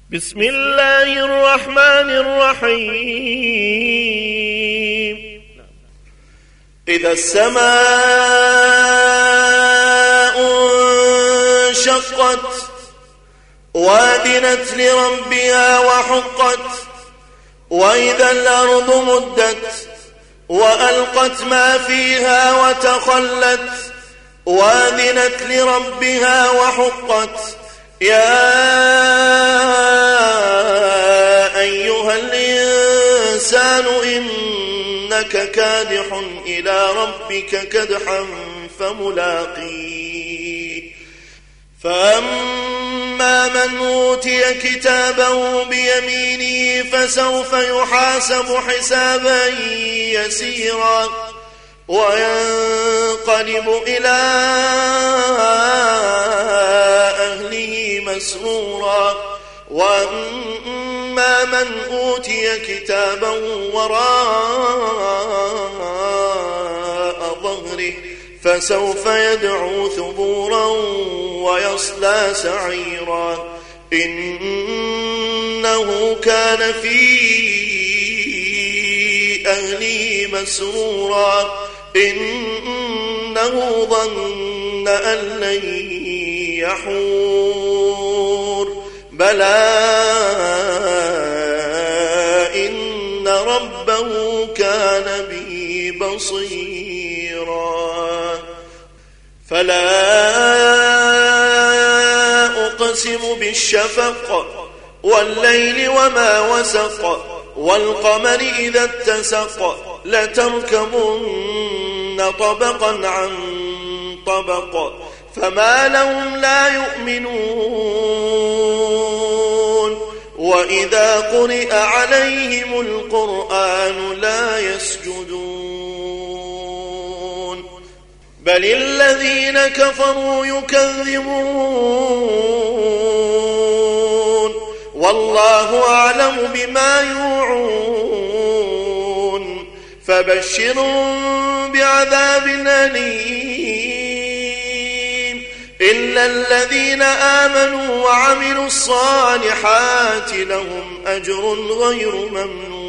بسم الله الرحمن الرحيم. إذا السماء انشقت وأذنت لربها وحقت وإذا الأرض مدت وألقت ما فيها وتخلت وأذنت لربها وحقت يا أيها الإنسان إنك كادح إلى ربك كدحا فملاقيه فأما من أوتي كتابه بيمينه فسوف يحاسب حسابا يسيرا وينقلب إلى أهله مسرورا وأما من أوتي كتابه وراء ظهره فسوف يدعو ثبورا ويصلى سعيرا إنه كان في أهله مسرورا إنه ظن أن لن يحور بلى إن ربه كان به بصيرا فلا أقسم بالشفق والليل وما وسق والقمر إذا اتسق لتركبن طبقا عن طبق فما لهم لا يؤمنون وإذا قرئ عليهم القرآن لا يسجدون بل الذين كفروا يكذبون والله أعلم بما يوعون فبشرهم بعذاب أليم إلا الذين آمنوا وعملوا الصالحات لهم أجر غير ممنون